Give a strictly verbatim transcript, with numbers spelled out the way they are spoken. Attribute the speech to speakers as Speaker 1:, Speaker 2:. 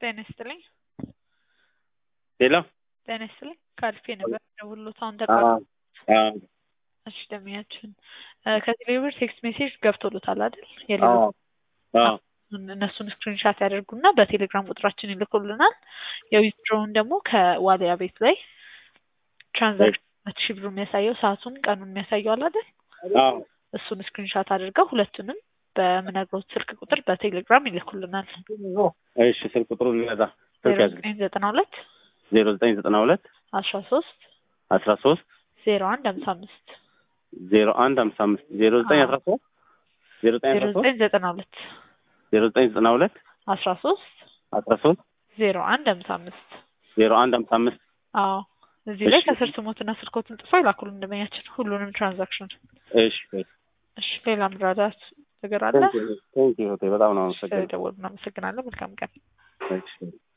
Speaker 1: ጤና ይስጥልኝ።
Speaker 2: ሄሎ
Speaker 1: ጤና ይስጥልኝ። ካልፌ ነበር ደውሎት አሁን
Speaker 2: አዎ
Speaker 1: ተቋርጦ።
Speaker 2: አዎ
Speaker 1: እሺ ደሚያችን ከቴሌብር ቴክስት ሜሴጅ ገብቶሎታል አይደል?
Speaker 2: አዎ
Speaker 1: የሌሎች
Speaker 2: አዎ
Speaker 1: እነሱን ስክሪንሻት ያደርጉና በቴሌግራም ቁጥራችን ይልኩልናል። የዊዝድሮውን ደግሞ ከዋሊያ ቤት ላይ ትራንዛክሽን መቶ ሺህ ብር የሚያሳየው ሰዓቱን ቀኑን የሚያሳየው አለ አይደል?
Speaker 2: አዎ
Speaker 1: እሱን ስክሪንሻት አድርገው ሁለቱንም በምነግሮት ስልክ ቁጥር በቴሌግራም ይልኩልናል።
Speaker 2: እሺ ስልክ ቁጥሩ ልነዛ
Speaker 1: ዜሮ ዘጠኝ ዘጠና ሁለት
Speaker 2: ዜሮ ዘጠኝ ዘጠና ሁለት
Speaker 1: አስራ ሶስት
Speaker 2: አስራ ሶስት
Speaker 1: ዜሮ አንድ ሀምሳ አምስት
Speaker 2: ዜሮ አንድ ሀምሳ አምስት ዜሮ ዘጠኝ አስራ ሶስት ዜሮ ዘጠኝ
Speaker 1: ዜሮ
Speaker 2: አስራ ሶስት
Speaker 1: ዘጠኝ ዘጠና ሁለት
Speaker 2: ዜሮ ዘጠኝ ዘጠና ሁለት
Speaker 1: አስራ ሶስት
Speaker 2: አስራ ሶስት
Speaker 1: ዜሮ አንድ ሀምሳ አምስት
Speaker 2: ዜሮ አንድ ሀምሳ አምስት
Speaker 1: አዎ እዚህ ላይ ከስር ስሞትና ስልኮትን ጽፎ ይላኩልን እንደመያችን ሁሉንም ትራንዛክሽን።
Speaker 2: እሺ
Speaker 1: እሺ ሌላ ምራዳት ነገር አለ?
Speaker 2: ቴንክ ዩ በጣም ነው አመሰግናለሁ።
Speaker 1: ደውል እናመሰግናለን። መልካም ቀን።
Speaker 2: እሺ